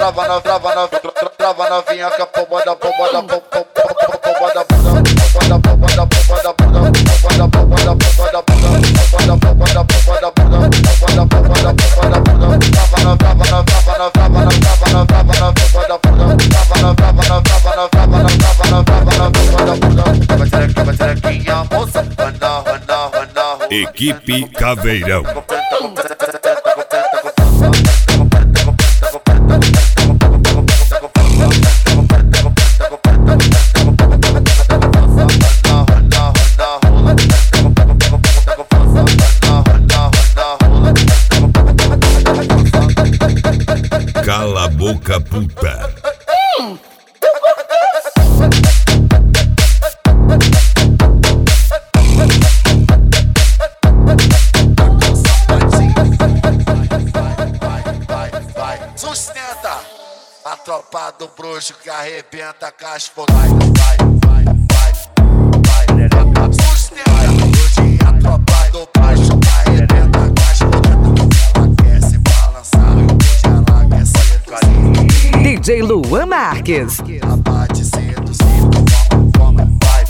trava novinha com a pomba da Equipe Caveirão. Cala a boca, puta. Sustenta a tropa do bruxo que arrebenta com as fotos. Vai. Sustenta hoje a tropa do bruxo que arrebenta com as fotos. Ela quer se balançar, hoje ela quer seduzir. DJ Luan Marques. Ela bate seduzir, toma, vai.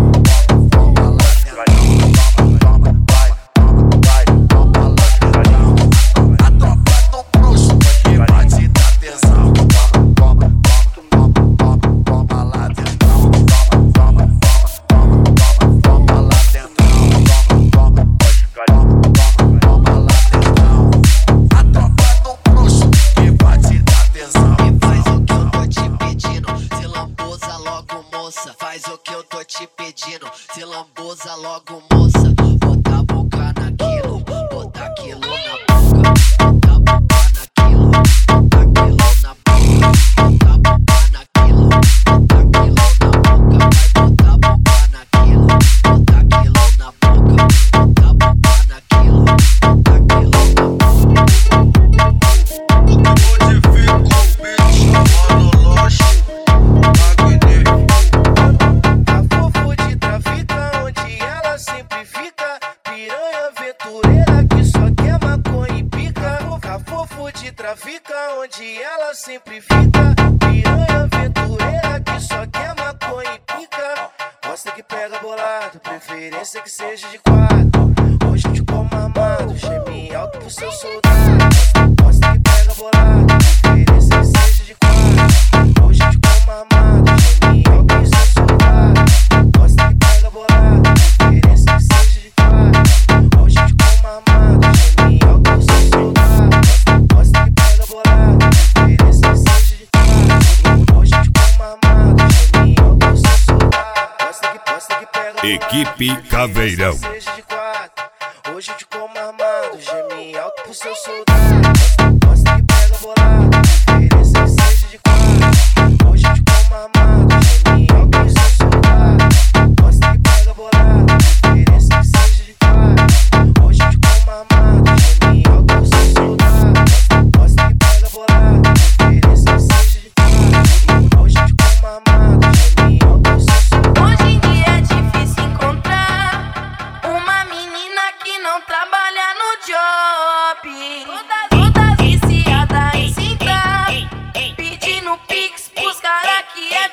Faz o que eu tô te pedindo, se lambuza logo, moça. Bota a boca naquilo, bota aquilo na boca. Bota a boca naquilo, bota aquilo na boca. Bota a boca naquilo, bota aquilo na boca. Vai botar a boca naquilo, bota aquilo na boca. Bota a boca naquilo, bota aquilo na boca. Modifica o bicho, mano, loja. Fica onde ela sempre fica, piranha aventureira que só quer maconha e pica. Gosta que pega bolado, preferência que seja de quatro. Hoje eu te como armado, geme alto pro seu soldado. Gosta que pega bolado, preferência que seja de quatro. Hoje eu te como armado, geme alto pro seu soldado. Gosta que pega bolado, preferência que seja de quatro. Hoje eu te como armado, geme alto pro seu soldado. Gosta que pega bolado, preferência que seja de quatro. Hoje eu te como armado, geme alto pro seu soldado. Gosta que pega bolado, Equipe Caveirão. seja de quatro. Hoje eu te como armado, geme alto pro seu soldado. Gosta que pega bolado, preferência que seja de quatro. Hoje eu te como armado, geme alto pro seu soldado. Gosta que pega bolado, preferência que seja de quatro. Hoje eu te como armado, geme alto pro seu soldado. Gosta que pega bolado, preferência que seja de quatro. Hoje eu te como armado, geme alto pro seu soldado. Hoje em dia é difícil encontrar uma menina que não trabalha no job. Toda viciada em cinta, pedindo pix pros cara que é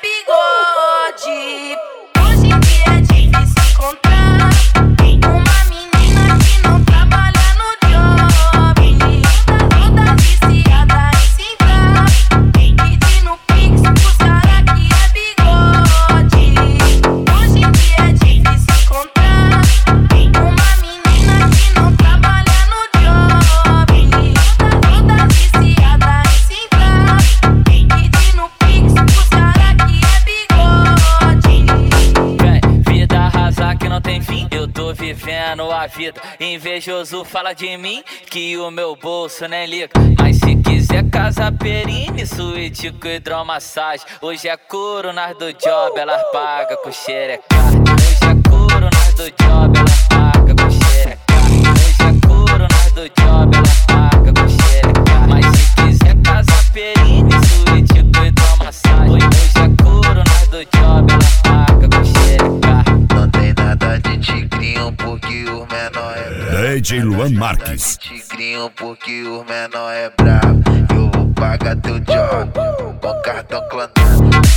bigode. Hoje em dia é difícil encontrar uma menina que não trabalha no job. Toda viciada em cinta, pedindo pix pros cara que é bigode. Hoje em dia é difícil encontrar uma menina que não trabalha no job. Toda viciada em cinta, pedindo pix pros cara que é bigode. Vida rasa que não tem fim, eu tô vivendo a vida. Invejoso fala de mim que o meu bolso nem liga. Mas se quiser casa perine, suíte com hidromassagem. Hoje é couro nas do job, elas pagam com xereca. Hoje é couro nas do job, elas pagam com xereca. Hoje é couro nas do job, elas pagam com xereca. Mas se quiser casa perine, suíte com hidromassagem. Hoje é couro nas do job, elas pagam com xereca. Não tem nada de tigrinho porque o menor é bravo. DJ Luan Marques. Tigrinho porque o menor é bravo. Eu vou paga teu job com cartão clonado.